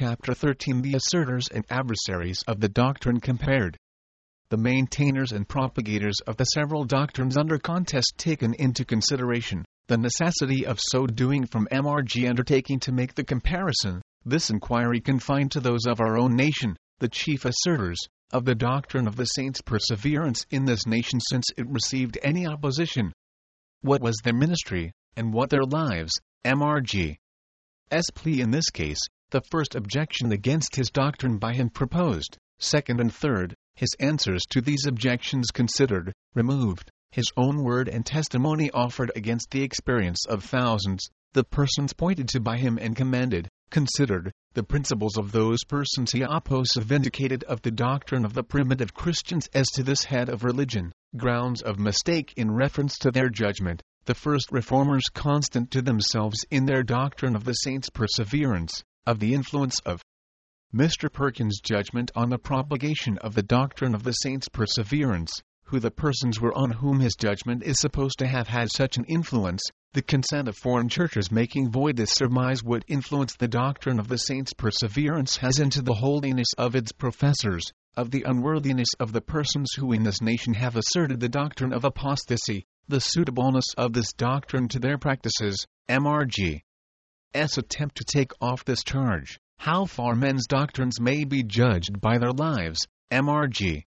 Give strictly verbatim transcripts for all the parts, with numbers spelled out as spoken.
Chapter thirteen. The assertors and adversaries of the doctrine compared. The maintainers and propagators of the several doctrines under contest taken into consideration, the necessity of so doing from M R G undertaking to make the comparison, this inquiry confined to those of our own nation, the chief asserters of the doctrine of the saints' perseverance in this nation since it received any opposition. What was their ministry, and what their lives? M R G's plea in this case, the first objection against his doctrine by him proposed, second and third, his answers to these objections considered, removed, his own word and testimony offered against the experience of thousands, the persons pointed to by him and commended, considered, the principles of those persons he opposed vindicated of the doctrine of the primitive Christians as to this head of religion, grounds of mistake in reference to their judgment, the first reformers constant to themselves in their doctrine of the saints' perseverance, of the influence of Mister Perkins' judgment on the propagation of the doctrine of the saints' perseverance, who the persons were on whom his judgment is supposed to have had such an influence, the consent of foreign churches making void this surmise what influence the doctrine of the saints' perseverance has into the holiness of its professors, of the unworthiness of the persons who in this nation have asserted the doctrine of apostasy, the suitableness of this doctrine to their practices, M R G's attempt to take off this charge, how far men's doctrines may be judged by their lives, M R G's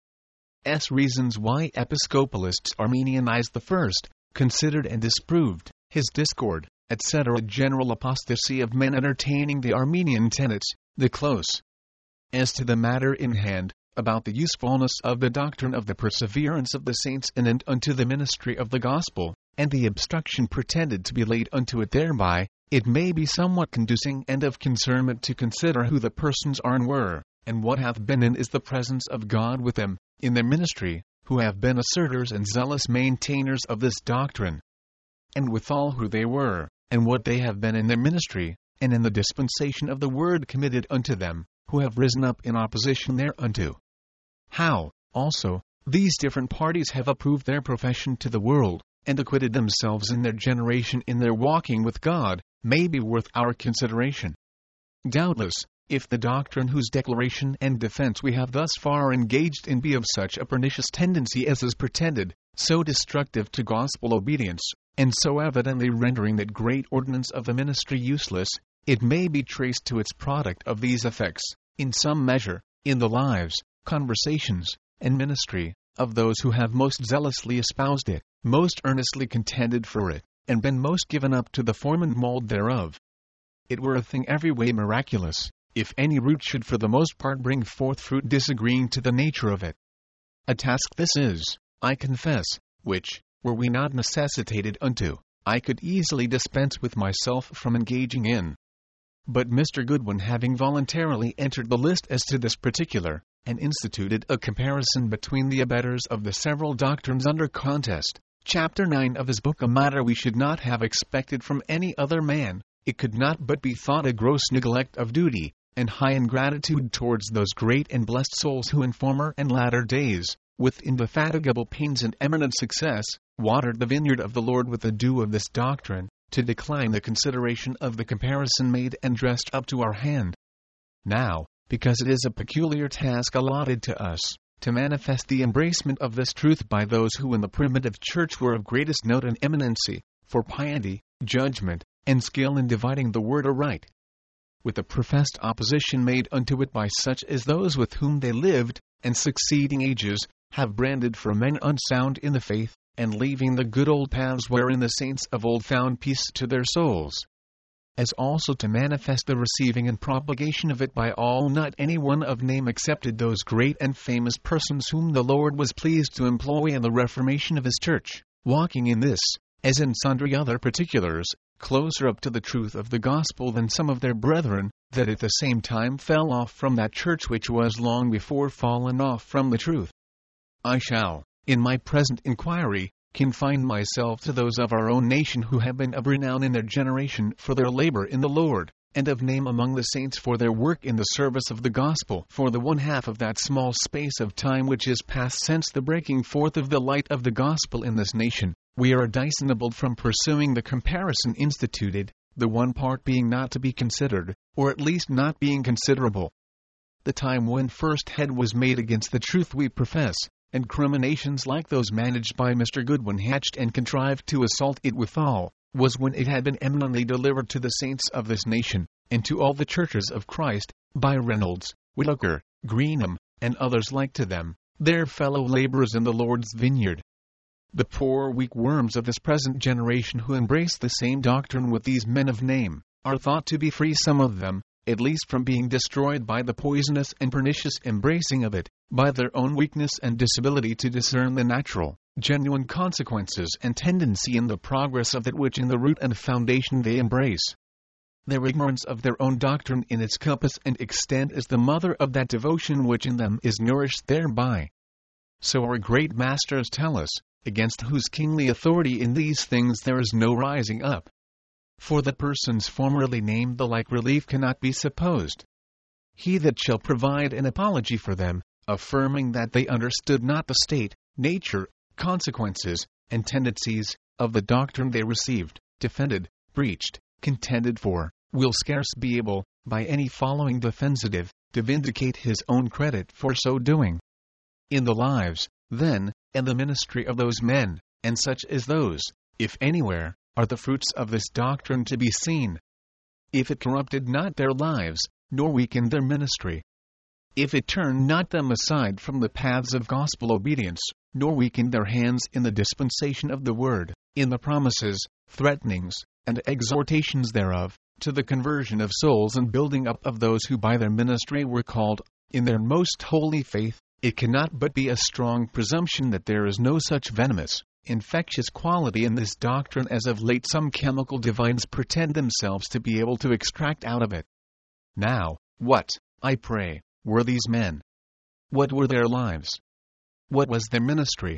reasons why Episcopalists Arminianized the first, considered and disproved, his discord, et cetera. General apostasy of men entertaining the Arminian tenets, the close. As to the matter in hand, about the usefulness of the doctrine of the perseverance of the saints in and unto the ministry of the gospel, and the obstruction pretended to be laid unto it thereby, it may be somewhat conducing and of concernment to consider who the persons are and were, and what hath been and is the presence of God with them, in their ministry, who have been asserters and zealous maintainers of this doctrine, and withal who they were, and what they have been in their ministry, and in the dispensation of the word committed unto them, who have risen up in opposition thereunto. How, also, these different parties have approved their profession to the world, and acquitted themselves in their generation in their walking with God, may be worth our consideration. Doubtless, if the doctrine whose declaration and defense we have thus far engaged in be of such a pernicious tendency as is pretended, so destructive to gospel obedience, and so evidently rendering that great ordinance of the ministry useless, it may be traced to its product of these effects, in some measure, in the lives, conversations, and ministry, of those who have most zealously espoused it, most earnestly contended for it, and been most given up to the form and mold thereof. It were a thing every way miraculous, if any root should for the most part bring forth fruit disagreeing to the nature of it. A task this is, I confess, which, were we not necessitated unto, I could easily dispense with myself from engaging in. But Mister Goodwin having voluntarily entered the list as to this particular, and instituted a comparison between the abettors of the several doctrines under contest, Chapter nine of his book, a matter we should not have expected from any other man, it could not but be thought a gross neglect of duty, and high ingratitude towards those great and blessed souls who in former and latter days, with indefatigable pains and eminent success, watered the vineyard of the Lord with the dew of this doctrine, to decline the consideration of the comparison made and dressed up to our hand. Now, because it is a peculiar task allotted to us, to manifest the embracement of this truth by those who in the primitive church were of greatest note and eminency, for piety, judgment, and skill in dividing the word aright, with the professed opposition made unto it by such as those with whom they lived, and succeeding ages, have branded for men unsound in the faith, and leaving the good old paths wherein the saints of old found peace to their souls. As also to manifest the receiving and propagation of it by all, not any one of name excepted those great and famous persons whom the Lord was pleased to employ in the reformation of his church, walking in this, as in sundry other particulars, closer up to the truth of the gospel than some of their brethren, that at the same time fell off from that church which was long before fallen off from the truth. I shall, in my present inquiry, confine myself to those of our own nation who have been of renown in their generation for their labor in the Lord, and of name among the saints for their work in the service of the gospel for the one half of that small space of time which is past since the breaking forth of the light of the gospel in this nation. We are discernible from pursuing the comparison instituted, the one part being not to be considered, or at least not being considerable. The time when first head was made against the truth we profess, and criminations like those managed by Mister Goodwin hatched and contrived to assault it withal, was when it had been eminently delivered to the saints of this nation, and to all the churches of Christ, by Reynolds, Whitaker, Greenham, and others like to them, their fellow laborers in the Lord's vineyard. The poor weak worms of this present generation who embrace the same doctrine with these men of name, are thought to be free, some of them, at least, from being destroyed by the poisonous and pernicious embracing of it, by their own weakness and disability to discern the natural, genuine consequences and tendency in the progress of that which in the root and foundation they embrace. Their ignorance of their own doctrine in its compass and extent is the mother of that devotion which in them is nourished thereby. So our great masters tell us, against whose kingly authority in these things there is no rising up. For the persons formerly named the like relief cannot be supposed. He that shall provide an apology for them, affirming that they understood not the state, nature, consequences, and tendencies, of the doctrine they received, defended, preached, contended for, will scarce be able, by any following defensive, to vindicate his own credit for so doing. In the lives, then, and the ministry of those men, and such as those, if anywhere, are the fruits of this doctrine to be seen. If it corrupted not their lives, nor weakened their ministry. If it turned not them aside from the paths of gospel obedience, nor weakened their hands in the dispensation of the word, in the promises, threatenings, and exhortations thereof, to the conversion of souls and building up of those who by their ministry were called, in their most holy faith, it cannot but be a strong presumption that there is no such venomous, infectious quality in this doctrine as of late some chemical divines pretend themselves to be able to extract out of it. Now, what, I pray, were these men? What were their lives? What was their ministry?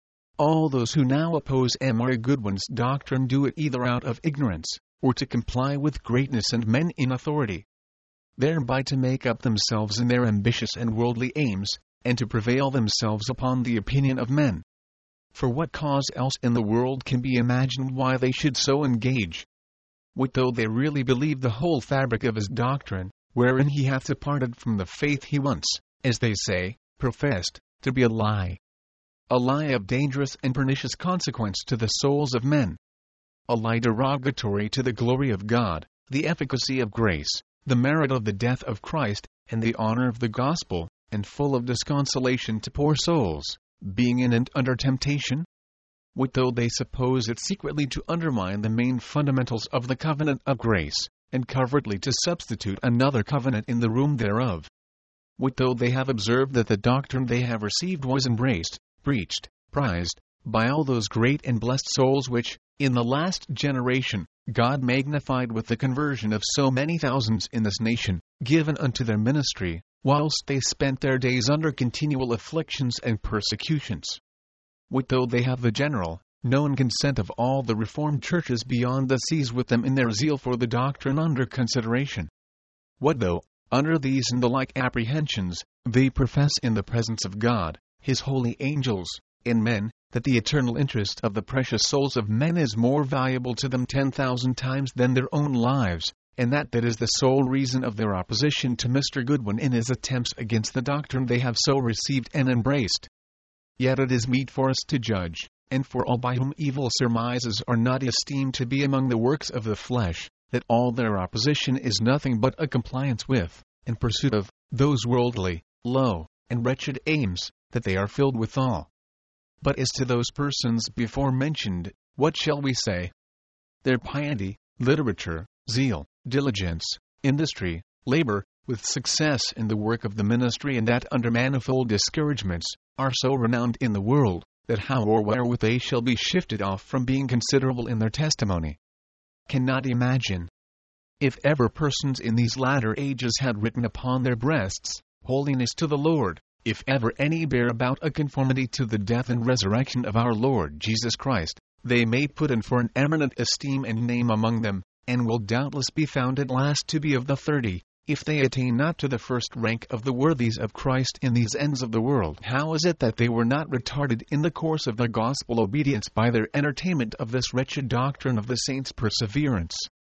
All those who now oppose M R Goodwin's doctrine do it either out of ignorance, or to comply with greatness and men in authority, thereby to make up themselves in their ambitious and worldly aims, and to prevail themselves upon the opinion of men. For what cause else in the world can be imagined why they should so engage? What though they really believe the whole fabric of his doctrine, wherein he hath departed from the faith he once, as they say, professed, to be a lie? A lie of dangerous and pernicious consequence to the souls of men. A lie derogatory to the glory of God, the efficacy of grace, the merit of the death of Christ, and the honor of the gospel, and full of disconsolation to poor souls, being in and under temptation? What though they suppose it secretly to undermine the main fundamentals of the covenant of grace, and covertly to substitute another covenant in the room thereof? What though they have observed that the doctrine they have received was embraced, preached, prized, by all those great and blessed souls which, in the last generation, God magnified with the conversion of so many thousands in this nation, given unto their ministry, whilst they spent their days under continual afflictions and persecutions? What though they have the general, known consent of all the Reformed churches beyond the seas with them in their zeal for the doctrine under consideration? What though, under these and the like apprehensions, they profess in the presence of God, his holy angels, and men, that the eternal interest of the precious souls of men is more valuable to them ten thousand times than their own lives, and that that is the sole reason of their opposition to Mister Goodwin in his attempts against the doctrine they have so received and embraced? Yet it is meet for us to judge, and for all by whom evil surmises are not esteemed to be among the works of the flesh, that all their opposition is nothing but a compliance with, and pursuit of, those worldly, low, and wretched aims, that they are filled withal. But as to those persons before mentioned, what shall we say? Their piety, literature, zeal, diligence, industry, labor, with success in the work of the ministry, and that under manifold discouragements, are so renowned in the world, that how or wherewith they shall be shifted off from being considerable in their testimony, cannot imagine. If ever persons in these latter ages had written upon their breasts, holiness to the Lord, if ever any bear about a conformity to the death and resurrection of our Lord Jesus Christ, they may put in for an eminent esteem and name among them, and will doubtless be found at last to be of the thirty, if they attain not to the first rank of the worthies of Christ in these ends of the world. How is it that they were not retarded in the course of their gospel obedience by their entertainment of this wretched doctrine of the saints' perseverance?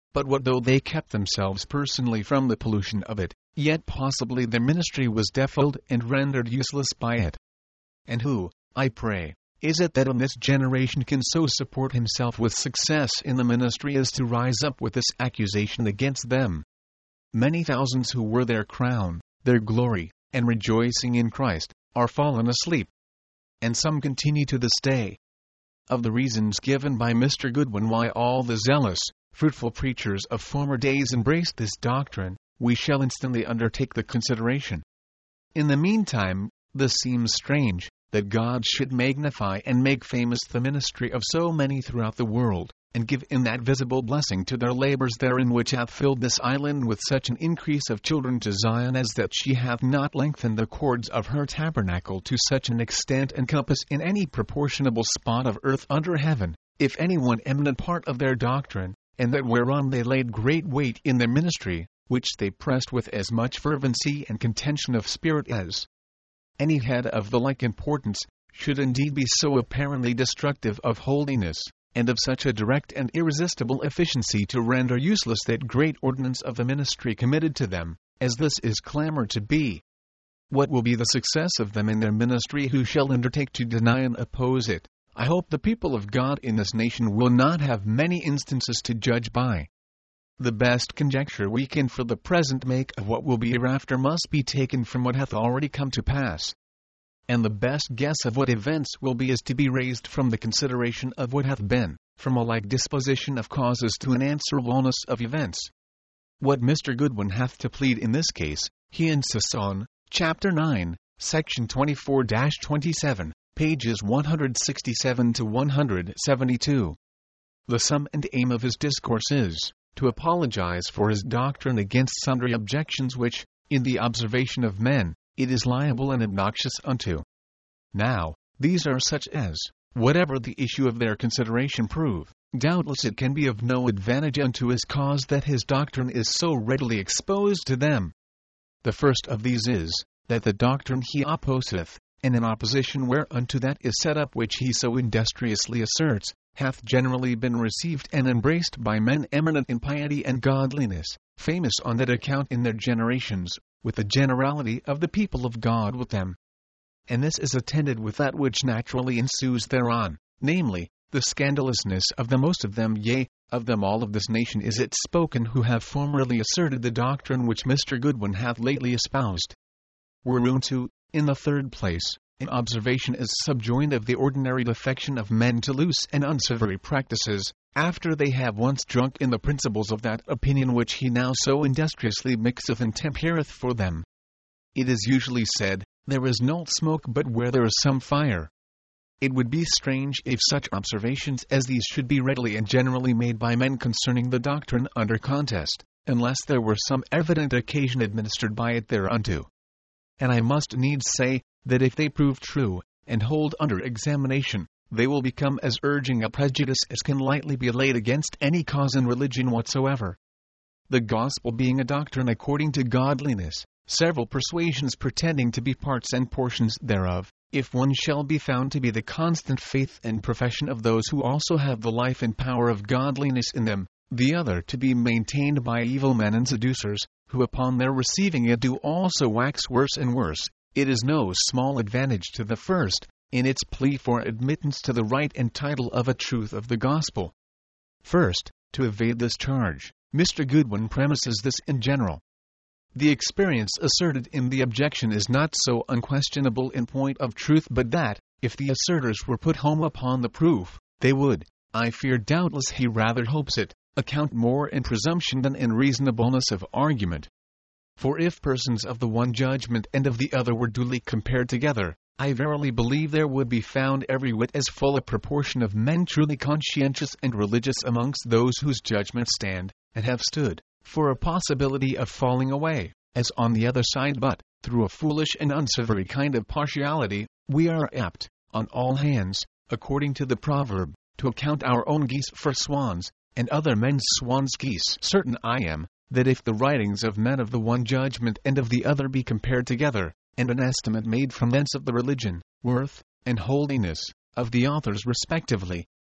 but what though they kept themselves personally from the pollution of it, yet possibly their ministry was defiled and rendered useless by it. And who, I pray, is it that in this generation can so support himself with success in the ministry as to rise up with this accusation against them? Many thousands who were their crown, their glory, and rejoicing in Christ, are fallen asleep. And some continue to this day. Of the reasons given by Mister Goodwin why all the zealous, fruitful preachers of former days embraced this doctrine, we shall instantly undertake the consideration. In the meantime, this seems strange, that God should magnify and make famous the ministry of so many throughout the world, and give in that visible blessing to their labors therein which hath filled this island with such an increase of children to Zion as that she hath not lengthened the cords of her tabernacle to such an extent and compass in any proportionable spot of earth under heaven, if any one eminent part of their doctrine, and that whereon they laid great weight in their ministry, which they pressed with as much fervency and contention of spirit as any head of the like importance, should indeed be so apparently destructive of holiness, and of such a direct and irresistible efficiency to render useless that great ordinance of the ministry committed to them, as this is clamored to be. What will be the success of them in their ministry who shall undertake to deny and oppose it? I hope the people of God in this nation will not have many instances to judge by. The best conjecture we can for the present make of what will be hereafter must be taken from what hath already come to pass. And the best guess of what events will be is to be raised from the consideration of what hath been, from a like disposition of causes to an answerableness of events. What Mister Goodwin hath to plead in this case, he insists on, Chapter nine, Section twenty-four to twenty-seven, pages one hundred sixty-seven to one hundred seventy-two. The sum and aim of his discourse is to apologize for his doctrine against sundry objections which, in the observation of men, it is liable and obnoxious unto. Now, these are such as, whatever the issue of their consideration prove, doubtless it can be of no advantage unto his cause that his doctrine is so readily exposed to them. The first of these is, that the doctrine he opposeth, and in opposition whereunto that is set up which he so industriously asserts, hath generally been received and embraced by men eminent in piety and godliness, famous on that account in their generations, with the generality of the people of God with them. And this is attended with that which naturally ensues thereon, namely, the scandalousness of the most of them, yea, of them all of this nation is it spoken who have formerly asserted the doctrine which Mister Goodwin hath lately espoused. Whereunto, in the third place, an observation is subjoined of the ordinary defection of men to loose and unsavory practices, after they have once drunk in the principles of that opinion which he now so industriously mixeth and tempereth for them. It is usually said, there is no smoke but where there is some fire. It would be strange if such observations as these should be readily and generally made by men concerning the doctrine under contest, unless there were some evident occasion administered by it thereunto. And I must needs say, that if they prove true, and hold under examination, they will become as urging a prejudice as can lightly be laid against any cause in religion whatsoever. The gospel being a doctrine according to godliness, several persuasions pretending to be parts and portions thereof, if one shall be found to be the constant faith and profession of those who also have the life and power of godliness in them, the other to be maintained by evil men and seducers, who upon their receiving it do also wax worse and worse, it is no small advantage to the first, in its plea for admittance to the right and title of a truth of the gospel. First, to evade this charge, Mister Goodwin premises this in general. The experience asserted in the objection is not so unquestionable in point of truth but that, if the asserters were put home upon the proof, they would, I fear doubtless he rather hopes it, account more in presumption than in reasonableness of argument. For if persons of the one judgment and of the other were duly compared together, I verily believe there would be found every whit as full a proportion of men truly conscientious and religious amongst those whose judgments stand, and have stood, for a possibility of falling away, as on the other side but, through a foolish and unsavory kind of partiality, we are apt, on all hands, according to the proverb, to account our own geese for swans, and other men's swans geese. Certain I am, that if the writings of men of the one judgment and of the other be compared together, and an estimate made from thence of the religion, worth, and holiness, of the authors respectively,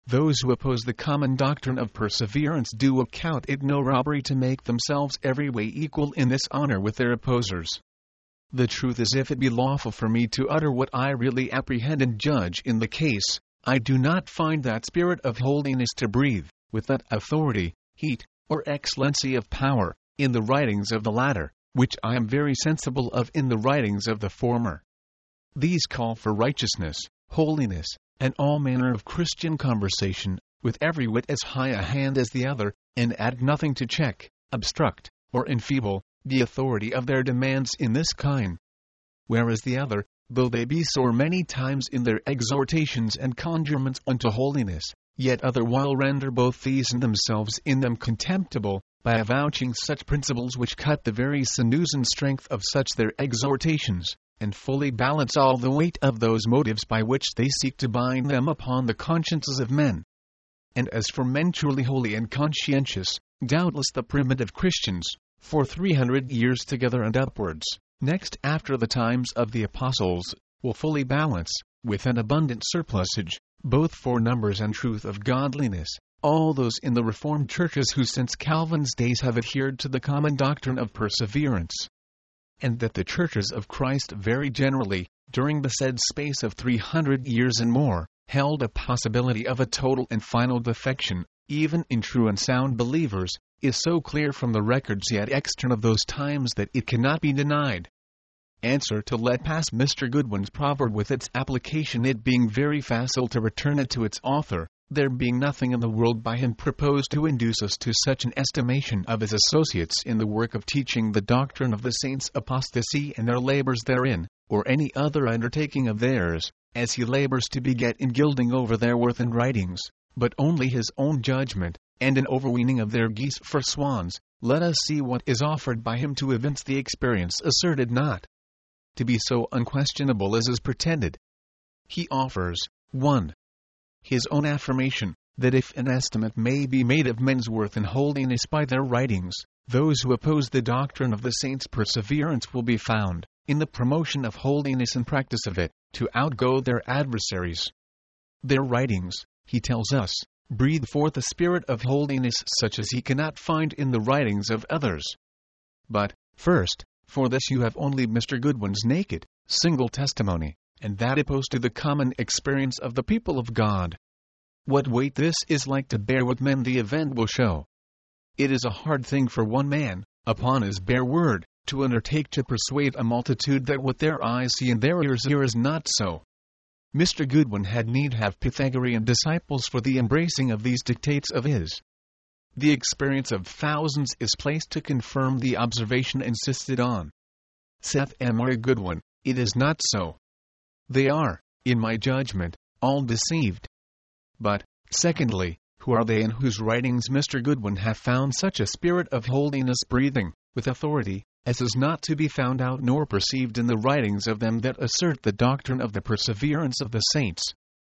Those who oppose the common doctrine of perseverance do account it no robbery to make themselves every way equal in this honor with their opposers. The truth is, if it be lawful for me to utter what I really apprehend and judge in the case, I do not find that spirit of holiness to breathe, with that authority, heat, or excellency of power, in the writings of the latter, which I am very sensible of in the writings of the former. These call for righteousness, holiness, and all manner of Christian conversation, with every whit as high a hand as the other, and add nothing to check, obstruct, or enfeeble the authority of their demands in this kind. Whereas the other, though they be sore many times in their exhortations and conjurements unto holiness, yet other while render both these and themselves in them contemptible, by avouching such principles which cut the very sinews and strength of such their exhortations, and fully balance all the weight of those motives by which they seek to bind them upon the consciences of men. And as for men truly holy and conscientious, doubtless the primitive Christians, for three hundred years together and upwards, next after the times of the apostles, will fully balance, with an abundant surplusage, both for numbers and truth of godliness, all those in the Reformed churches who since Calvin's days have adhered to the common doctrine of perseverance. And that the churches of Christ very generally, during the said space of three hundred years and more, held a possibility of a total and final defection, even in true and sound believers, is so clear from the records yet extant of those times that it cannot be denied. Answer to let pass Mister Goodwin's proverb with its application, it being very facile to return it to its author, there being nothing in the world by him proposed to induce us to such an estimation of his associates in the work of teaching the doctrine of the saints' apostasy and their labors therein, or any other undertaking of theirs, as he labors to beget in gilding over their worth and writings, but only his own judgment, and an overweening of their geese for swans. Let us see what is offered by him to evince the experience asserted not to be so unquestionable as is pretended. He offers, one. His own affirmation, that if an estimate may be made of men's worth and holiness by their writings, those who oppose the doctrine of the saints' perseverance will be found, in the promotion of holiness and practice of it, to outgo their adversaries. Their writings, he tells us, breathe forth a spirit of holiness such as he cannot find in the writings of others. But, first, for this you have only Mister Goodwin's naked, single testimony, and that opposed to the common experience of the people of God. What weight this is like to bear with men the event will show. It is a hard thing for one man, upon his bare word, to undertake to persuade a multitude that what their eyes see and their ears hear is not so. Mister Goodwin had need have Pythagorean disciples for the embracing of these dictates of his. The experience of thousands is placed to confirm the observation insisted on. Saith M R Goodwin, it is not so. They are, in my judgment, all deceived. But, secondly, who are they in whose writings Mister Goodwin hath found such a spirit of holiness breathing, with authority, as is not to be found out nor perceived in the writings of them that assert the doctrine of the perseverance of the saints?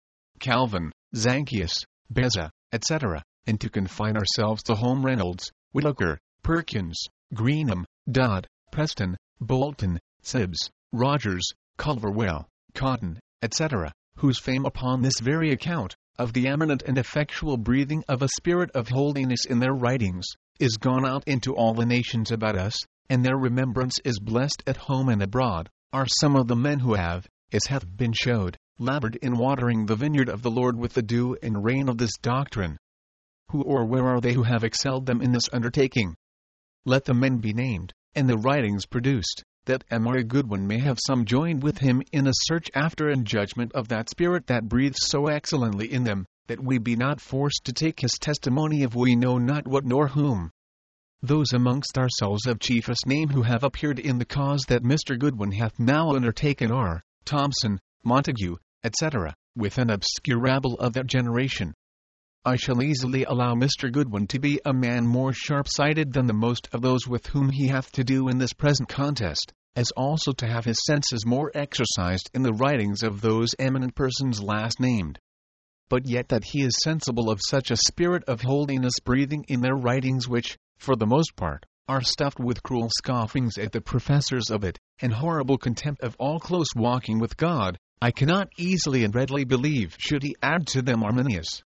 Calvin, Zanchius, Beza, et cetera, and to confine ourselves to Home Reynolds, Whitaker, Perkins, Greenham, Dodd, Preston, Bolton, Sibbs, Rogers, Culverwell, Cotton, et cetera, whose fame upon this very account, of the eminent and effectual breathing of a spirit of holiness in their writings, is gone out into all the nations about us, and their remembrance is blessed at home and abroad, are some of the men who have, as hath been showed, labored in watering the vineyard of the Lord with the dew and rain of this doctrine. Who or where are they who have excelled them in this undertaking? Let the men be named, and the writings produced, that M R Goodwin may have some joined with him in a search after and judgment of that spirit that breathes so excellently in them, that we be not forced to take his testimony of we know not what nor whom. Those amongst ourselves of chiefest name who have appeared in the cause that Mister Goodwin hath now undertaken are, Thompson, Montague, et cetera, with an obscure rabble of that generation. I shall easily allow Mister Goodwin to be a man more sharp-sighted than the most of those with whom he hath to do in this present contest, as also to have his senses more exercised in the writings of those eminent persons last named. But yet that he is sensible of such a spirit of holiness breathing in their writings which, for the most part, are stuffed with cruel scoffings at the professors of it, and horrible contempt of all close walking with God, I cannot easily and readily believe should he add to them Arminius,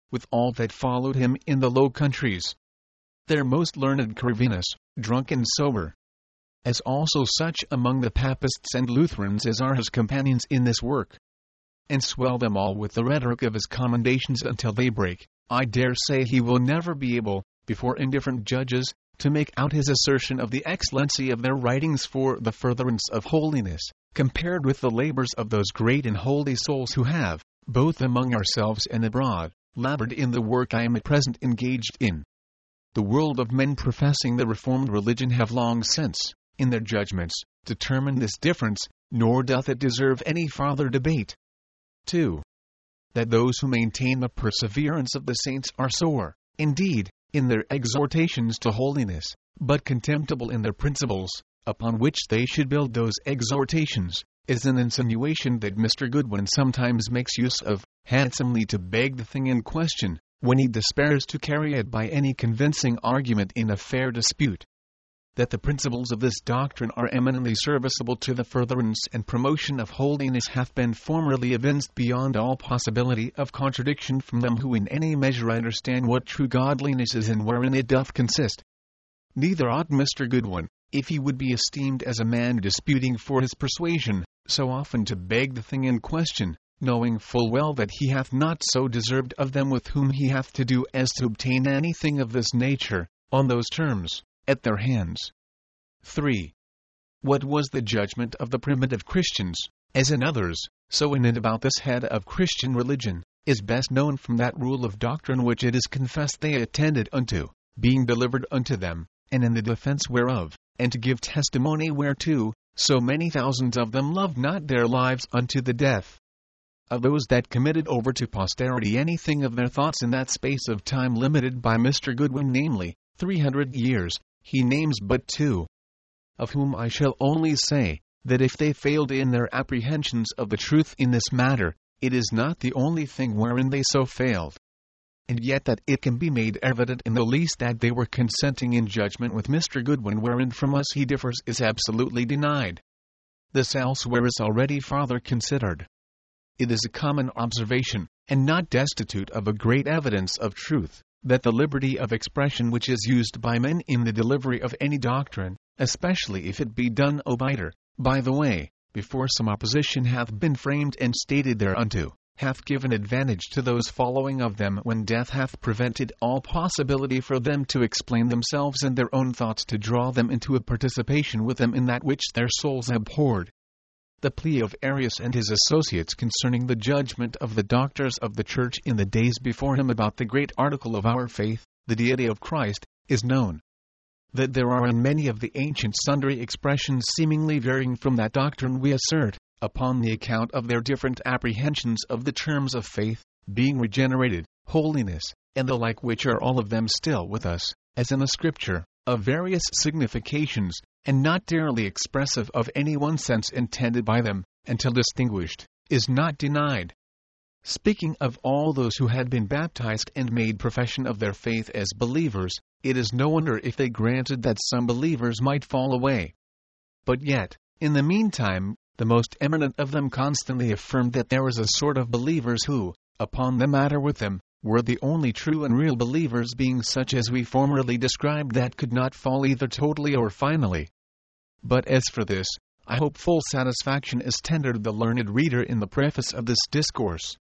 with all that followed him in the Low Countries. Their most learned Corvinus, drunk and sober, as also such among the Papists and Lutherans as are his companions in this work, and swell them all with the rhetoric of his commendations until they break. I dare say he will never be able, before indifferent judges, to make out his assertion of the excellency of their writings for the furtherance of holiness, compared with the labors of those great and holy souls who have, both among ourselves and abroad, labored in the work I am at present engaged in. The world of men professing the Reformed religion have long since, in their judgments, determined this difference, nor doth it deserve any farther debate. two. That those who maintain the perseverance of the saints are sore, indeed, in their exhortations to holiness, but contemptible in their principles, upon which they should build those exhortations, is an insinuation that Mister Goodwin sometimes makes use of, handsomely to beg the thing in question, when he despairs to carry it by any convincing argument in a fair dispute. That the principles of this doctrine are eminently serviceable to the furtherance and promotion of holiness hath been formerly evinced beyond all possibility of contradiction from them who in any measure understand what true godliness is and wherein it doth consist. Neither ought Mister Goodwin, if he would be esteemed as a man disputing for his persuasion, so often to beg the thing in question, knowing full well that he hath not so deserved of them with whom he hath to do as to obtain anything of this nature, on those terms, at their hands. three. What was the judgment of the primitive Christians, as in others, so in and about this head of Christian religion, is best known from that rule of doctrine which it is confessed they attended unto, being delivered unto them, and in the defense whereof, and to give testimony whereto, so many thousands of them loved not their lives unto the death. Of those that committed over to posterity anything of their thoughts in that space of time limited by Mister Goodwin, namely, three hundred years, he names but two, of whom I shall only say, that if they failed in their apprehensions of the truth in this matter, it is not the only thing wherein they so failed. And yet that it can be made evident in the least that they were consenting in judgment with Mister Goodwin wherein from us he differs is absolutely denied. This elsewhere is already farther considered. It is a common observation, and not destitute of a great evidence of truth, that the liberty of expression which is used by men in the delivery of any doctrine, especially if it be done obiter, by the way, before some opposition hath been framed and stated thereunto, hath given advantage to those following of them when death hath prevented all possibility for them to explain themselves and their own thoughts to draw them into a participation with them in that which their souls abhorred. The plea of Arius and his associates concerning the judgment of the doctors of the Church in the days before him about the great article of our faith, the deity of Christ, is known. That there are in many of the ancients sundry expressions seemingly varying from that doctrine we assert, upon the account of their different apprehensions of the terms of faith, being regenerated, holiness, and the like, which are all of them still with us, as in the Scripture, of various significations, and not dearly expressive of any one sense intended by them, until distinguished, is not denied. Speaking of all those who had been baptized and made profession of their faith as believers, it is no wonder if they granted that some believers might fall away. But yet, in the meantime, the most eminent of them constantly affirmed that there was a sort of believers who, upon the matter with them, were the only true and real believers, being such as we formerly described, that could not fall either totally or finally. But as for this, I hope full satisfaction is tendered the learned reader in the preface of this discourse.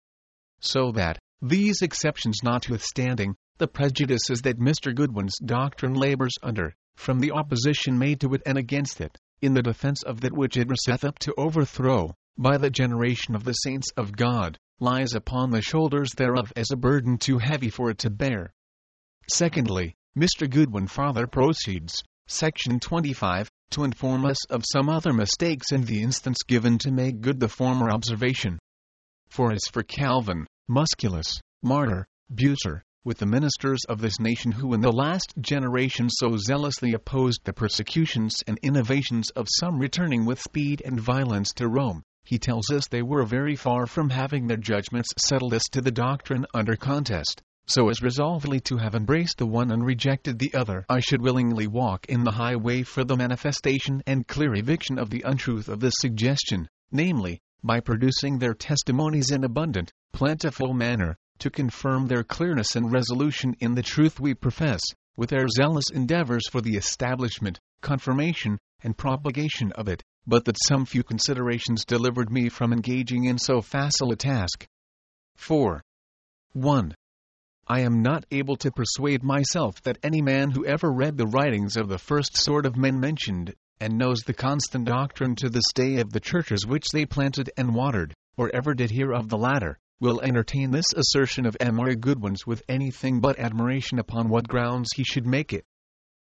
So that, these exceptions notwithstanding, the prejudices that Mister Goodwin's doctrine labors under, from the opposition made to it and against it, in the defense of that which it riseth up to overthrow, by the generation of the saints of God, lies upon the shoulders thereof as a burden too heavy for it to bear. Secondly, Mister Goodwin farther proceeds, section twenty-five, to inform us of some other mistakes in the instance given to make good the former observation. For as for Calvin, Musculus, Martyr, Bucer, with the ministers of this nation who in the last generation so zealously opposed the persecutions and innovations of some returning with speed and violence to Rome, he tells us they were very far from having their judgments settled as to the doctrine under contest, so as resolvedly to have embraced the one and rejected the other. I should willingly walk in the highway for the manifestation and clear eviction of the untruth of this suggestion, namely, by producing their testimonies in abundant, plentiful manner, to confirm their clearness and resolution in the truth we profess, with their zealous endeavors for the establishment, confirmation, and propagation of it, but that some few considerations delivered me from engaging in so facile a task. four. one. I am not able to persuade myself that any man who ever read the writings of the first sort of men mentioned, and knows the constant doctrine to this day of the churches which they planted and watered, or ever did hear of the latter, will entertain this assertion of M R Goodwin's with anything but admiration upon what grounds he should make it.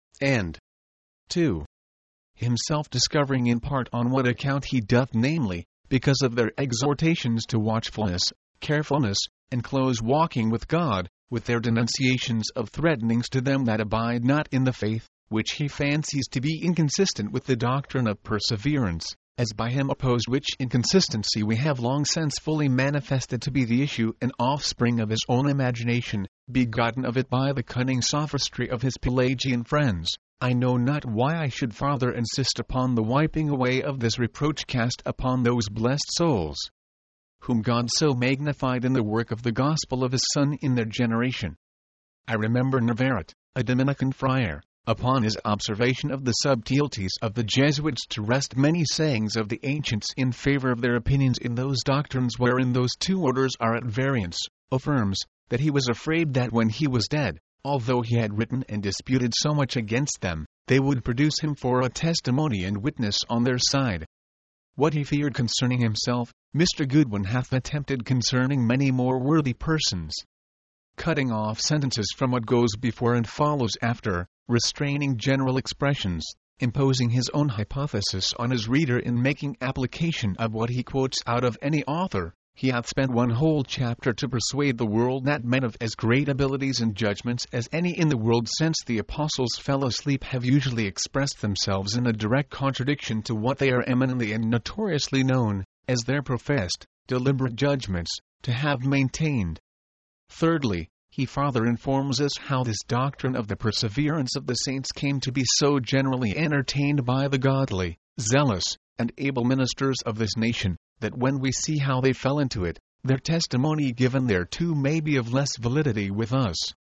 And two. Himself discovering in part on what account he doth, namely, because of their exhortations to watchfulness, carefulness, and close walking with God, with their denunciations of threatenings to them that abide not in the faith, which he fancies to be inconsistent with the doctrine of perseverance, as by him opposed, which inconsistency we have long since fully manifested to be the issue and offspring of his own imagination, begotten of it by the cunning sophistry of his Pelagian friends. I know not why I should farther insist upon the wiping away of this reproach cast upon those blessed souls, whom God so magnified in the work of the gospel of his Son in their generation. I remember Navarrete, a Dominican friar, upon his observation of the subtleties of the Jesuits to wrest many sayings of the ancients in favor of their opinions in those doctrines wherein those two orders are at variance, affirms, that he was afraid that when he was dead, although he had written and disputed so much against them, they would produce him for a testimony and witness on their side. What he feared concerning himself, Mister Goodwin hath attempted concerning many more worthy persons. Cutting off sentences from what goes before and follows after, restraining general expressions, imposing his own hypothesis on his reader in making application of what he quotes out of any author, he hath spent one whole chapter to persuade the world that men of as great abilities and judgments as any in the world since the apostles fell asleep have usually expressed themselves in a direct contradiction to what they are eminently and notoriously known, as their professed, deliberate judgments, to have maintained. Thirdly, he farther informs us how this doctrine of the perseverance of the saints came to be so generally entertained by the godly, zealous, and able ministers of this nation, that when we see how they fell into it, their testimony given thereto may be of less validity with us.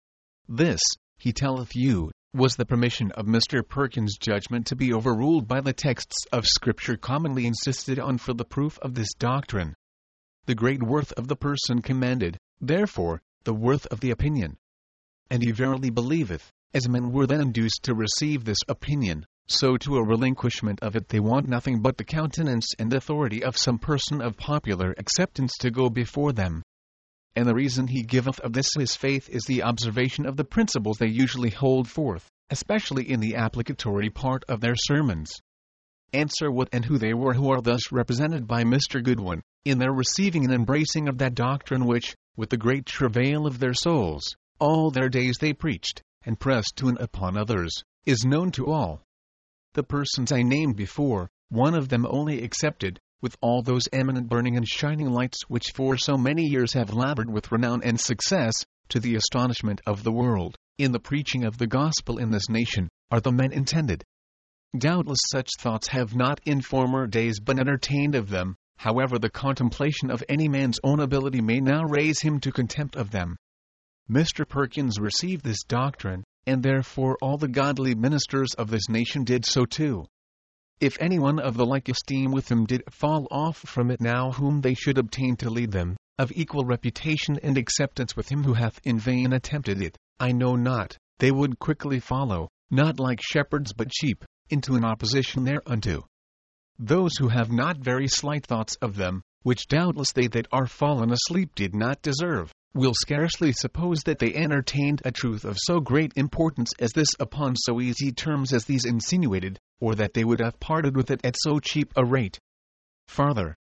This, he telleth you, was the permission of Mister Perkins' judgment to be overruled by the texts of Scripture commonly insisted on for the proof of this doctrine. The great worth of the person commended, therefore, the worth of the opinion. And he verily believeth, as men were then induced to receive this opinion, so to a relinquishment of it they want nothing but the countenance and authority of some person of popular acceptance to go before them. And the reason he giveth of this his faith is the observation of the principles they usually hold forth, especially in the applicatory part of their sermons. Answer what and who they were who are thus represented by Mister Goodwin, in their receiving and embracing of that doctrine which, with the great travail of their souls, all their days they preached, and pressed to and upon others, is known to all. The persons I named before, one of them only excepted, with all those eminent burning and shining lights which for so many years have labored with renown and success, to the astonishment of the world, in the preaching of the gospel in this nation, are the men intended. Doubtless such thoughts have not in former days been entertained of them, however the contemplation of any man's own ability may now raise him to contempt of them. Mister Perkins received this doctrine, and therefore all the godly ministers of this nation did so too. If anyone of the like esteem with him did fall off from it now whom they should obtain to lead them, of equal reputation and acceptance with him who hath in vain attempted it, I know not, they would quickly follow, not like shepherds but sheep, into an opposition thereunto. Those who have not very slight thoughts of them, which doubtless they that are fallen asleep did not deserve, will scarcely suppose that they entertained a truth of so great importance as this upon so easy terms as these insinuated, or that they would have parted with it at so cheap a rate. Farther,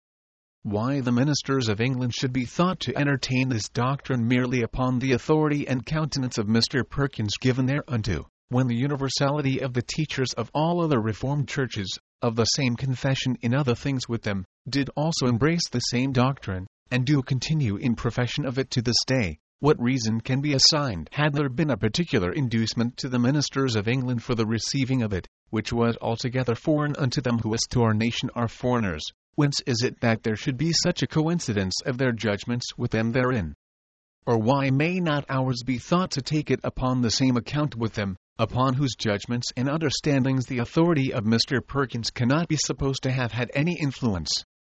why the ministers of England should be thought to entertain this doctrine merely upon the authority and countenance of Mister Perkins given thereunto, when the universality of the teachers of all other Reformed churches, of the same confession in other things with them, did also embrace the same doctrine, and do continue in profession of it to this day, what reason can be assigned had there been a particular inducement to the ministers of England for the receiving of it, which was altogether foreign unto them who as to our nation are foreigners? Whence is it that there should be such a coincidence of their judgments with them therein? or why may not ours be thought to take it upon the same account with them, upon whose judgments and understandings the authority of Mister Perkins cannot be supposed to have had any influence?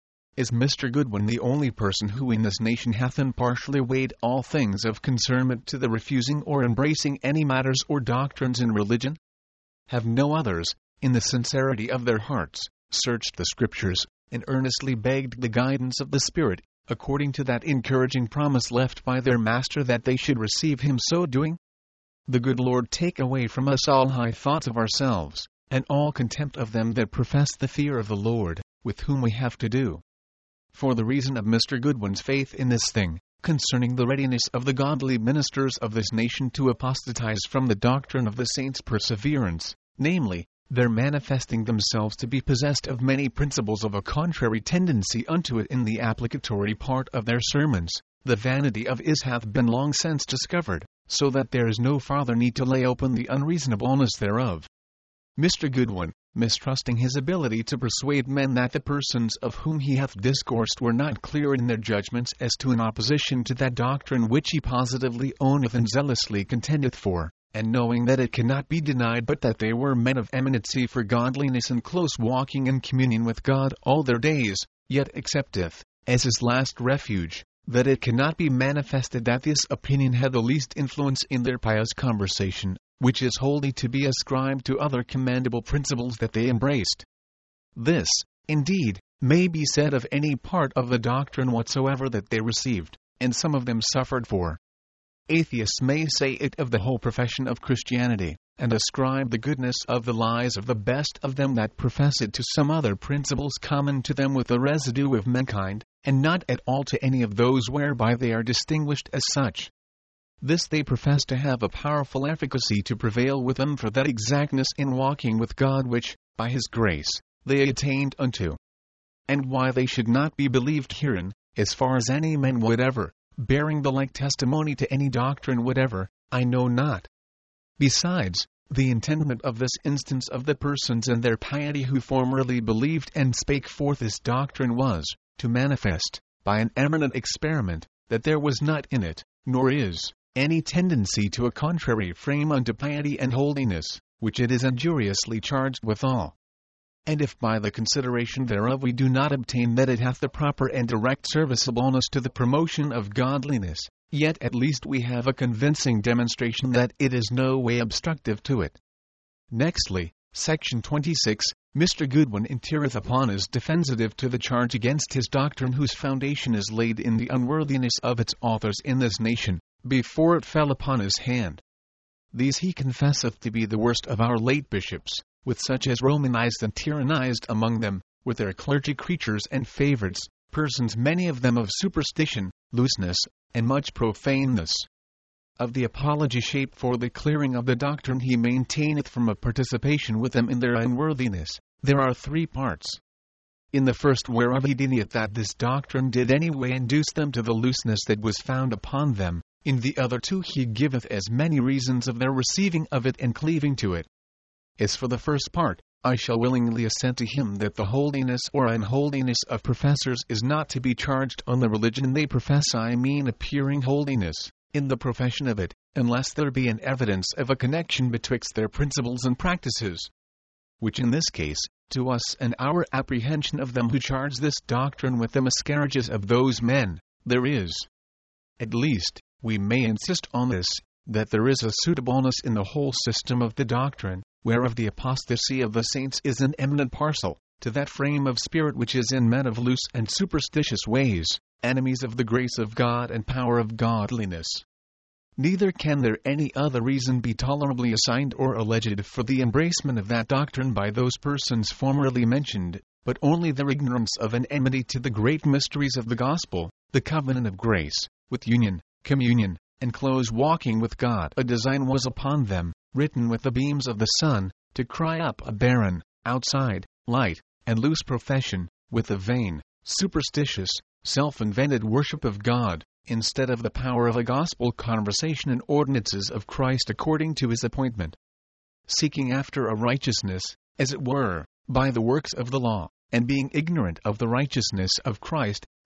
Is Mister Goodwin the only person who in this nation hath impartially weighed all things of concernment to the refusing or embracing any matters or doctrines in religion? Have no others, in the sincerity of their hearts, searched the Scriptures, and earnestly begged the guidance of the Spirit, according to that encouraging promise left by their Master that they should receive him so doing? The good Lord take away from us all high thoughts of ourselves, and all contempt of them that profess the fear of the Lord, with whom we have to do. For the reason of Mister Goodwin's faith in this thing, concerning the readiness of the godly ministers of this nation to apostatize from the doctrine of the saints' perseverance, namely, their manifesting themselves to be possessed of many principles of a contrary tendency unto it in the applicatory part of their sermons, the vanity of is hath been long since discovered, so that there is no farther need to lay open the unreasonableness thereof. Mister Goodwin, mistrusting his ability to persuade men that the persons of whom he hath discoursed were not clear in their judgments as to an opposition to that doctrine which he positively owneth and zealously contendeth for, and knowing that it cannot be denied but that they were men of eminency for godliness and close walking in communion with God all their days, yet accepteth, as his last refuge, that it cannot be manifested that this opinion had the least influence in their pious conversation, which is wholly to be ascribed to other commendable principles that they embraced. This, indeed, may be said of any part of the doctrine whatsoever that they received, and some of them suffered for. Atheists may say it of the whole profession of Christianity, and ascribe the goodness of the lies of the best of them that profess it to some other principles common to them with the residue of mankind, and not at all to any of those whereby they are distinguished as such. This they profess to have a powerful efficacy to prevail with them for that exactness in walking with God which, by his grace, they attained unto. And why they should not be believed herein, as far as any men whatever, bearing the like testimony to any doctrine whatever, I know not. Besides, the intendment of this instance of the persons and their piety who formerly believed and spake forth this doctrine was, to manifest, by an eminent experiment, that there was not in it, nor is, any tendency to a contrary frame unto piety and holiness, which it is injuriously charged withal. And if by the consideration thereof we do not obtain that it hath the proper and direct serviceableness to the promotion of godliness, yet at least we have a convincing demonstration that it is no way obstructive to it. Nextly, section twenty-six, Mister Goodwin entereth upon as defensive to the charge against his doctrine whose foundation is laid in the unworthiness of its authors in this nation, before it fell upon his hand. These he confesseth to be the worst of our late bishops, with such as Romanized and tyrannized among them, with their clergy creatures and favorites, persons many of them of superstition, looseness, and much profaneness. Of the apology shaped for the clearing of the doctrine he maintaineth from a participation with them in their unworthiness, there are three parts. In the first whereof he denieth that this doctrine did any way induce them to the looseness that was found upon them, in the other two he giveth as many reasons of their receiving of it and cleaving to it. As for the first part, I shall willingly assent to him that the holiness or unholiness of professors is not to be charged on the religion they profess, I mean appearing holiness, in the profession of it, unless there be an evidence of a connection betwixt their principles and practices. Which in this case, to us and our apprehension of them who charge this doctrine with the miscarriages of those men, there is. At least, we may insist on this, that there is a suitableness in the whole system of the doctrine, whereof the apostasy of the saints is an eminent parcel, to that frame of spirit which is in men of loose and superstitious ways, enemies of the grace of God and power of godliness. Neither can there any other reason be tolerably assigned or alleged for the embracement of that doctrine by those persons formerly mentioned, but only their ignorance of and enmity to the great mysteries of the gospel, the covenant of grace, with union, communion, and close walking with God. A design was upon them, written with the beams of the sun, to cry up a barren, outside, light, and loose profession, with a vain, superstitious, self-invented worship of God, instead of the power of a gospel conversation and ordinances of Christ according to his appointment. Seeking after a righteousness, as it were, by the works of the law, and being ignorant of the righteousness of Christ,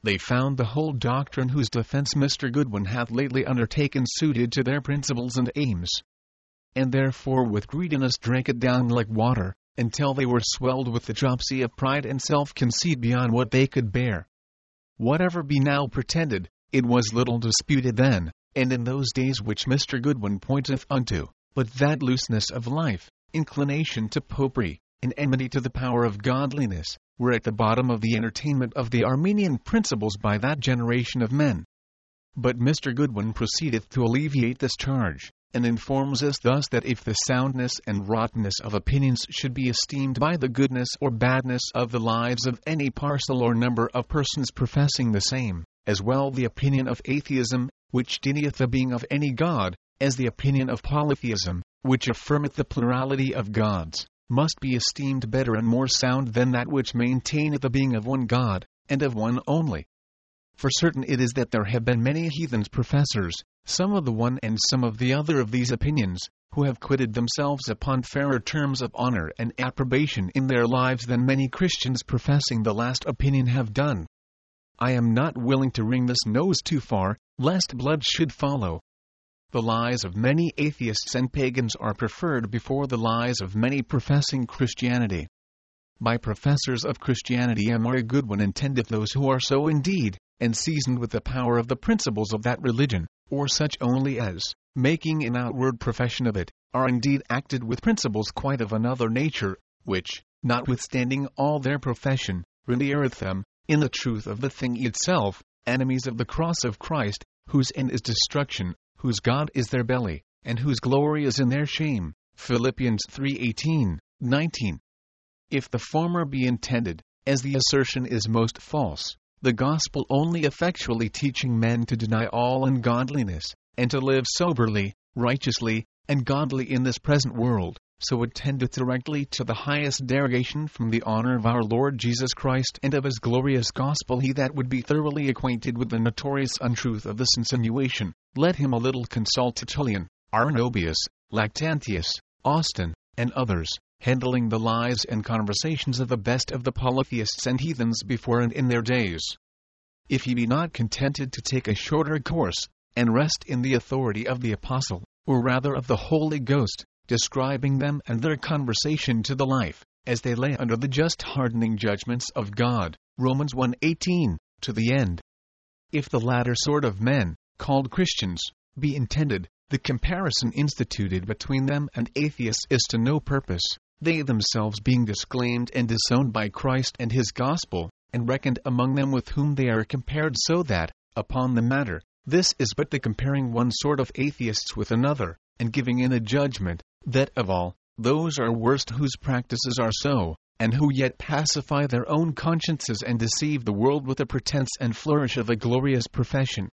they found the whole doctrine whose defense Mister Goodwin hath lately undertaken suited to their principles and aims, and therefore with greediness drank it down like water, until they were swelled with the dropsy of pride and self-conceit beyond what they could bear. Whatever be now pretended, it was little disputed then, and in those days which Mister Goodwin pointeth unto, but that looseness of life, inclination to popery, and enmity to the power of godliness, were at the bottom of the entertainment of the Arminian principles by that generation of men. But Mister Goodwin proceedeth to alleviate this charge, and informs us thus that if the soundness and rottenness of opinions should be esteemed by the goodness or badness of the lives of any parcel or number of persons professing the same, as well the opinion of atheism, which denieth the being of any God, as the opinion of polytheism, which affirmeth the plurality of gods, must be esteemed better and more sound than that which maintaineth the being of one God, and of one only. For certain it is that there have been many heathen professors, some of the one and some of the other of these opinions, who have quitted themselves upon fairer terms of honor and approbation in their lives than many Christians professing the last opinion have done. I am not willing to wring this nose too far, lest blood should follow. The lies of many atheists and pagans are preferred before the lies of many professing Christianity. By professors of Christianity M R Goodwin intendeth those who are so indeed, and seasoned with the power of the principles of that religion, or such only as, making an outward profession of it, are indeed acted with principles quite of another nature, which, notwithstanding all their profession, really erreth them, in the truth of the thing itself, enemies of the cross of Christ, whose end is destruction, whose God is their belly, and whose glory is in their shame. Philippians three eighteen, nineteen. If the former be intended, as the assertion is most false, the gospel only effectually teaching men to deny all ungodliness, and to live soberly, righteously, and godly in this present world, so it tendeth directly to the highest derogation from the honor of our Lord Jesus Christ and of his glorious gospel. He that would be thoroughly acquainted with the notorious untruth of this insinuation, let him a little consult Tertullian, Arnobius, Lactantius, Austin, and others, handling the lives and conversations of the best of the polytheists and heathens before and in their days. If he be not contented to take a shorter course, and rest in the authority of the Apostle, or rather of the Holy Ghost, describing them and their conversation to the life, as they lay under the just hardening judgments of God, Romans one eighteen, to the end. If the latter sort of men, called Christians, be intended, the comparison instituted between them and atheists is to no purpose, they themselves being disclaimed and disowned by Christ and his gospel, and reckoned among them with whom they are compared, so that, upon the matter, this is but the comparing one sort of atheists with another, and giving in a judgment, that of all, those are worst whose practices are so, and who yet pacify their own consciences and deceive the world with the pretense and flourish of a glorious profession.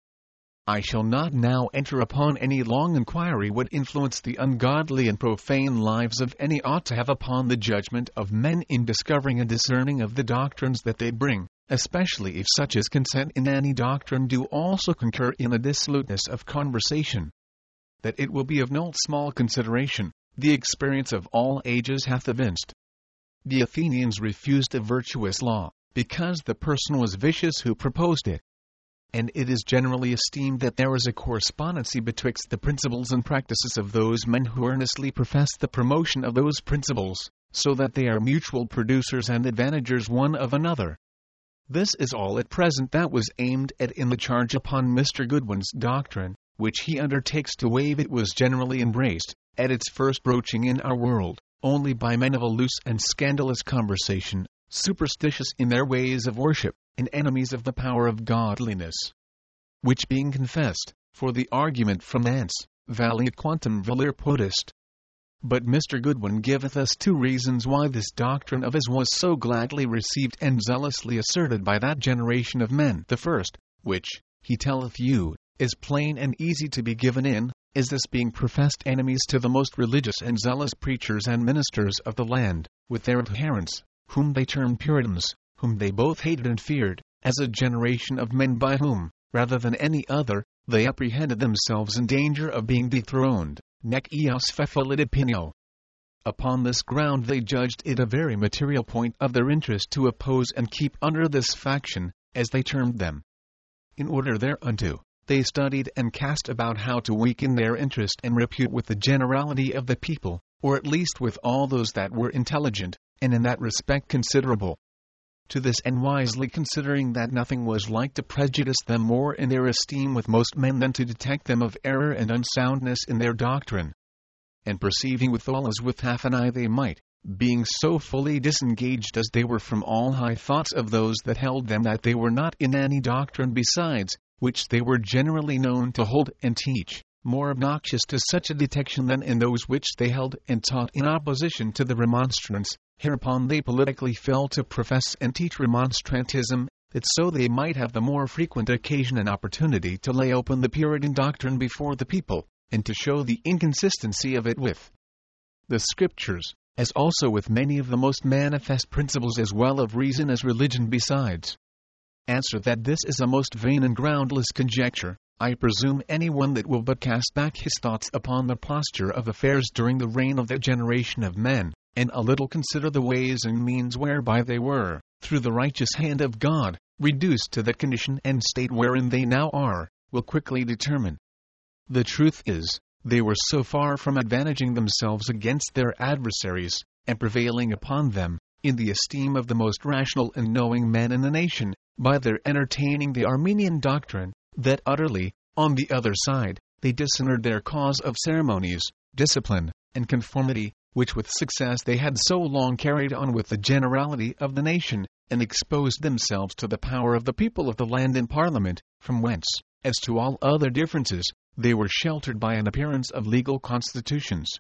I shall not now enter upon any long inquiry what influence the ungodly and profane lives of any ought to have upon the judgment of men in discovering and discerning of the doctrines that they bring, especially if such as consent in any doctrine do also concur in the dissoluteness of conversation. That it will be of no small consideration, the experience of all ages hath evinced. The Athenians refused a virtuous law, because the person was vicious who proposed it. And it is generally esteemed that there is a correspondency betwixt the principles and practices of those men who earnestly profess the promotion of those principles, so that they are mutual producers and advantagers one of another. This is all at present that was aimed at in the charge upon Mister Goodwin's doctrine, which he undertakes to waive. It was generally embraced, at its first broaching in our world, only by men of a loose and scandalous conversation, superstitious in their ways of worship, and enemies of the power of godliness. Which being confessed, for the argument from thence, valia quantum valere potest. But Mister Goodwin giveth us two reasons why this doctrine of his was so gladly received and zealously asserted by that generation of men. The first, which, he telleth you, is plain and easy to be given in, is this being professed enemies to the most religious and zealous preachers and ministers of the land, with their adherents, whom they term Puritans, whom they both hated and feared, as a generation of men by whom, rather than any other, they apprehended themselves in danger of being dethroned, nec eos fecilit opinio. Upon this ground they judged it a very material point of their interest to oppose and keep under this faction, as they termed them. In order thereunto, they studied and cast about how to weaken their interest and repute with the generality of the people, or at least with all those that were intelligent, and in that respect considerable. To this end, wisely considering that nothing was like to prejudice them more in their esteem with most men than to detect them of error and unsoundness in their doctrine. And perceiving withal as with half an eye they might, being so fully disengaged as they were from all high thoughts of those that held them, that they were not in any doctrine besides, which they were generally known to hold and teach, more obnoxious to such a detection than in those which they held and taught in opposition to the remonstrants. Hereupon they politically fell to profess and teach remonstrantism, that so they might have the more frequent occasion and opportunity to lay open the Puritan doctrine before the people, and to show the inconsistency of it with the Scriptures, as also with many of the most manifest principles as well of reason as religion besides. Answer that this is a most vain and groundless conjecture. I presume anyone that will but cast back his thoughts upon the posture of affairs during the reign of that generation of men, and a little consider the ways and means whereby they were, through the righteous hand of God, reduced to that condition and state wherein they now are, will quickly determine. The truth is, they were so far from advantaging themselves against their adversaries, and prevailing upon them, in the esteem of the most rational and knowing men in the nation, by their entertaining the Arminian doctrine, that utterly, on the other side, they dishonored their cause of ceremonies, discipline, and conformity, which with success they had so long carried on with the generality of the nation, and exposed themselves to the power of the people of the land in Parliament, from whence, as to all other differences, they were sheltered by an appearance of legal constitutions.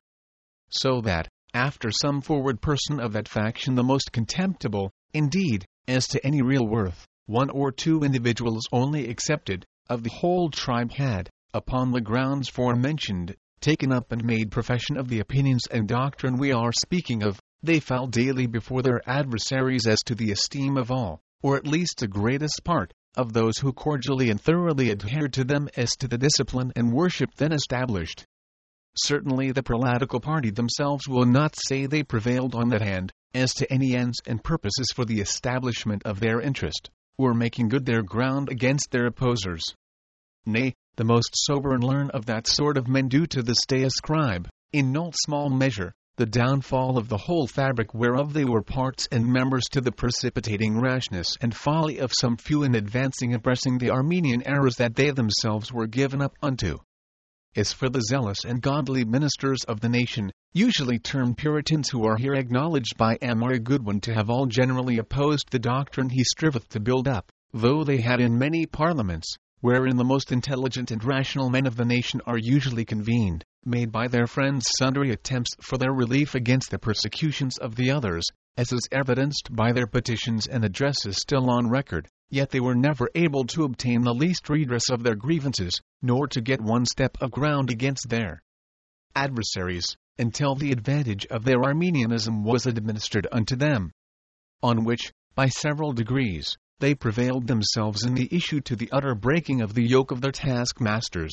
So that, after some forward person of that faction the most contemptible, indeed, as to any real worth, one or two individuals only excepted, of the whole tribe had, upon the grounds forementioned, taken up and made profession of the opinions and doctrine we are speaking of, they fell daily before their adversaries as to the esteem of all, or at least the greatest part, of those who cordially and thoroughly adhered to them as to the discipline and worship then established. Certainly the prelatical party themselves will not say they prevailed on that hand, as to any ends and purposes for the establishment of their interest, or making good their ground against their opposers. Nay, the most sober and learned of that sort of men do to this day ascribe, in no small measure, the downfall of the whole fabric whereof they were parts and members to the precipitating rashness and folly of some few in advancing and pressing the Arminian errors that they themselves were given up unto. As for the zealous and godly ministers of the nation, usually termed Puritans, who are here acknowledged by Amory Goodwin to have all generally opposed the doctrine he striveth to build up, though they had in many parliaments, wherein the most intelligent and rational men of the nation are usually convened, made by their friends sundry attempts for their relief against the persecutions of the others, as is evidenced by their petitions and addresses still on record, yet they were never able to obtain the least redress of their grievances, nor to get one step of ground against their adversaries, until the advantage of their Arminianism was administered unto them. On which, by several degrees, they prevailed themselves in the issue to the utter breaking of the yoke of their taskmasters.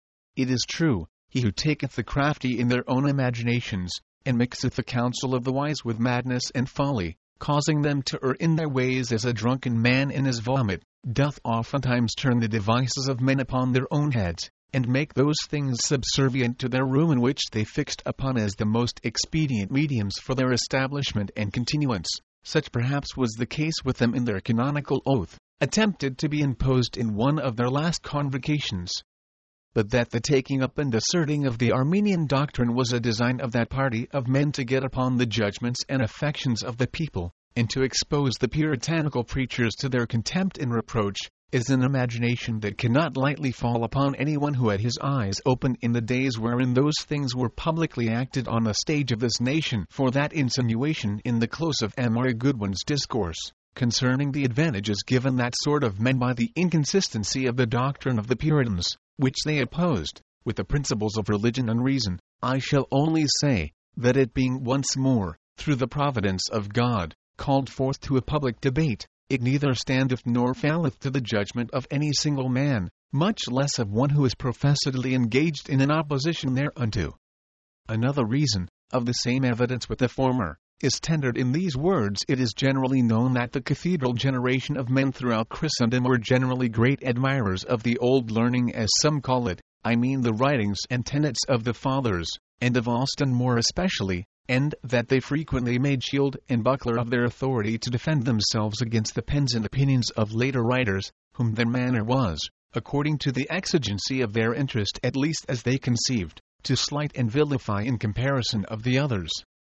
It is true, he who taketh the crafty in their own imaginations, and mixeth the counsel of the wise with madness and folly, causing them to err in their ways as a drunken man in his vomit, doth oftentimes turn the devices of men upon their own heads, and make those things subservient to their ruin which they fixed upon as the most expedient mediums for their establishment and continuance. Such perhaps was the case with them in their canonical oath, attempted to be imposed in one of their last convocations. But that the taking up and asserting of the Arminian doctrine was a design of that party of men to get upon the judgments and affections of the people, and to expose the puritanical preachers to their contempt and reproach, is an imagination that cannot lightly fall upon anyone who had his eyes open in the days wherein those things were publicly acted on the stage of this nation. For that insinuation in the close of Amory Goodwin's discourse, concerning the advantages given that sort of men by the inconsistency of the doctrine of the Puritans, which they opposed, with the principles of religion and reason, I shall only say, that it being once more, through the providence of God, called forth to a public debate, it neither standeth nor falleth to the judgment of any single man, much less of one who is professedly engaged in an opposition thereunto. Another reason, of the same evidence with the former, is tendered in these words. It is generally known that the cathedral generation of men throughout Christendom were generally great admirers of the old learning, as some call it, I mean the writings and tenets of the Fathers, and of Austin more especially, and that they frequently made shield and buckler of their authority to defend themselves against the pens and opinions of later writers, whom their manner was, according to the exigency of their interest at least as they conceived, to slight and vilify in comparison of the others.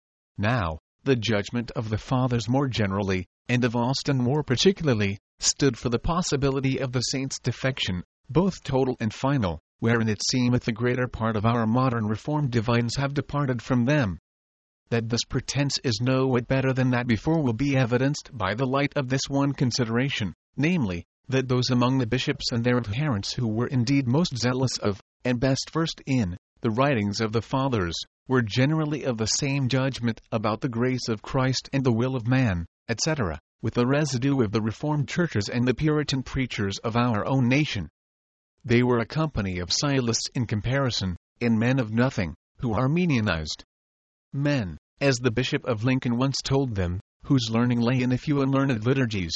Now, the judgment of the Fathers more generally, and of Austin more particularly, stood for the possibility of the saints' defection, both total and final, wherein it seemeth the greater part of our modern Reformed divines have departed from them. That this pretense is no whit better than that before will be evidenced by the light of this one consideration, namely, that those among the bishops and their adherents who were indeed most zealous of, and best versed in, the writings of the Fathers, were generally of the same judgment about the grace of Christ and the will of man, et cetera, with the residue of the Reformed churches and the Puritan preachers of our own nation. They were a company of sciolists in comparison, and men of nothing, who Arminianized. Men, as the Bishop of Lincoln once told them, whose learning lay in a few unlearned liturgies.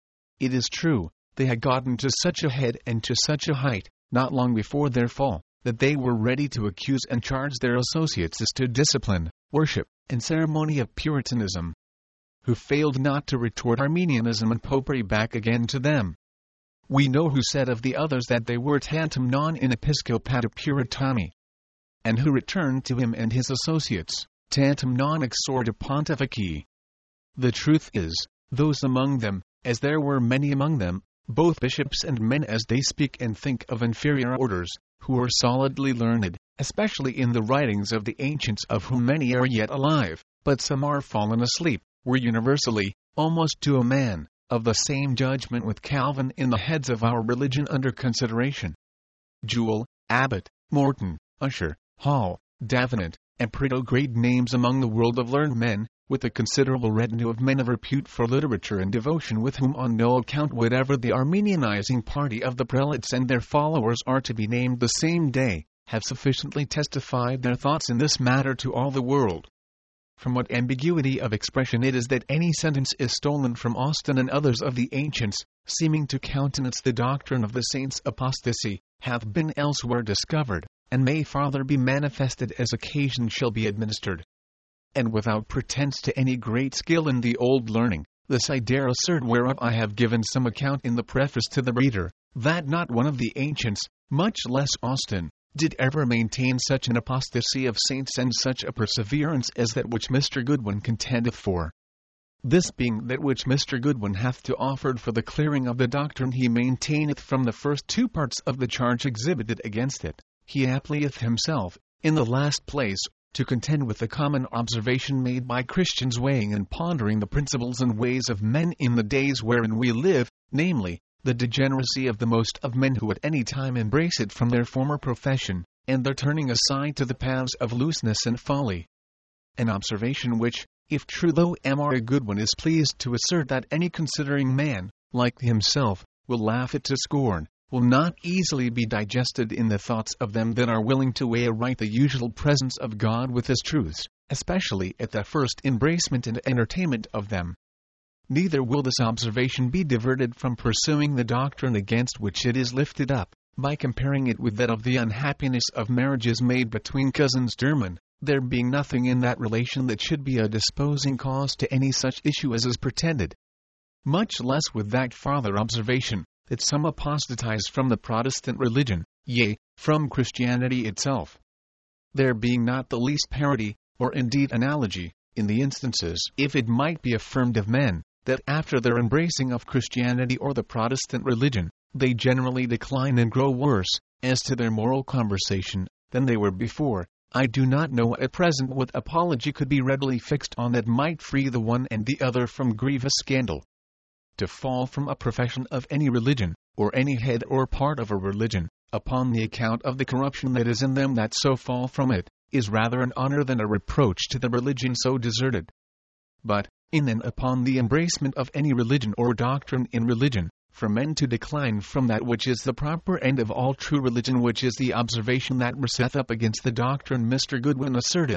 It is true, they had gotten to such a head and to such a height, not long before their fall, that they were ready to accuse and charge their associates as to discipline, worship, and ceremony of Puritanism, who failed not to retort Arminianism and Popery back again to them. We know who said of the others that they were tantum non in episcopatu Puritani, and who returned to him and his associates, tantum non exordia pontifici. The truth is, those among them, as there were many among them, both bishops and men as they speak and think of inferior orders, who are solidly learned, especially in the writings of the ancients, of whom many are yet alive, but some are fallen asleep, were universally, almost to a man, of the same judgment with Calvin in the heads of our religion under consideration. Jewell, Abbott, Morton, Usher, Hall, Davenant, and Prideaux, great names among the world of learned men, with a considerable retinue of men of repute for literature and devotion, with whom on no account whatever the Arminianizing party of the prelates and their followers are to be named the same day, have sufficiently testified their thoughts in this matter to all the world. From what ambiguity of expression it is that any sentence is stolen from Austin and others of the ancients, seeming to countenance the doctrine of the saints' apostasy, hath been elsewhere discovered, and may farther be manifested as occasion shall be administered. And without pretense to any great skill in the old learning, this I dare assert, whereof I have given some account in the preface to the reader, that not one of the ancients, much less Austin, did ever maintain such an apostasy of saints and such a perseverance as that which Mister Goodwin contendeth for. This being that which Mister Goodwin hath to offer for the clearing of the doctrine he maintaineth from the first two parts of the charge exhibited against it, he applieth himself, in the last place, to contend with the common observation made by Christians weighing and pondering the principles and ways of men in the days wherein we live, namely, the degeneracy of the most of men who at any time embrace it from their former profession, and their turning aside to the paths of looseness and folly. An observation which, if true, though M R Goodwin is pleased to assert that any considering man, like himself, will laugh it to scorn, will not easily be digested in the thoughts of them that are willing to weigh aright the usual presence of God with his truths, especially at the first embracement and entertainment of them. Neither will this observation be diverted from pursuing the doctrine against which it is lifted up, by comparing it with that of the unhappiness of marriages made between cousins german, there being nothing in that relation that should be a disposing cause to any such issue as is pretended. Much less with that farther observation, that some apostatize from the Protestant religion, yea, from Christianity itself. There being not the least parity, or indeed analogy, in the instances, if it might be affirmed of men, that after their embracing of Christianity or the Protestant religion, they generally decline and grow worse, as to their moral conversation, than they were before, I do not know at present what apology could be readily fixed on that might free the one and the other from grievous scandal. To fall from a profession of any religion, or any head or part of a religion, upon the account of the corruption that is in them that so fall from it, is rather an honor than a reproach to the religion so deserted. But, in and upon the embracement of any religion or doctrine in religion, for men to decline from that which is the proper end of all true religion, which is the observation that riseth up against the doctrine Mister Goodwin asserteth,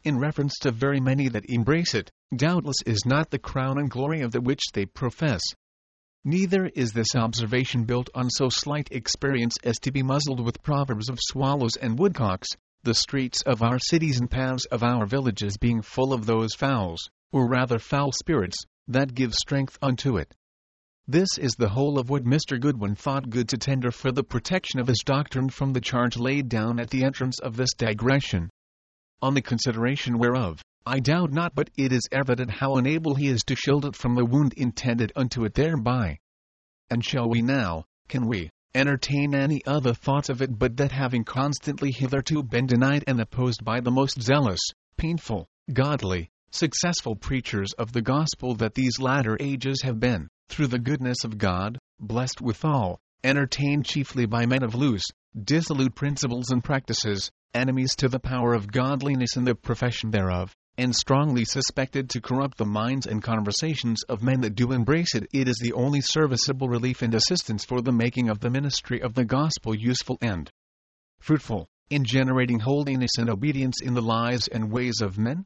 in reference to very many that embrace it, doubtless is not the crown and glory of that which they profess. Neither is this observation built on so slight experience as to be muzzled with proverbs of swallows and woodcocks, the streets of our cities and paths of our villages being full of those fowls, or rather foul spirits, that give strength unto it. This is the whole of what Mister Goodwin thought good to tender for the protection of his doctrine from the charge laid down at the entrance of this digression. On the consideration whereof, I doubt not but it is evident how unable he is to shield it from the wound intended unto it thereby. And shall we now, can we, entertain any other thoughts of it but that having constantly hitherto been denied and opposed by the most zealous, painful, godly, successful preachers of the gospel, that these latter ages have been, through the goodness of God, blessed withal, entertained chiefly by men of loose, dissolute principles and practices, enemies to the power of godliness and the profession thereof, and strongly suspected to corrupt the minds and conversations of men that do embrace it, it is the only serviceable relief and assistance for the making of the ministry of the gospel useful and fruitful, in generating holiness and obedience in the lives and ways of men.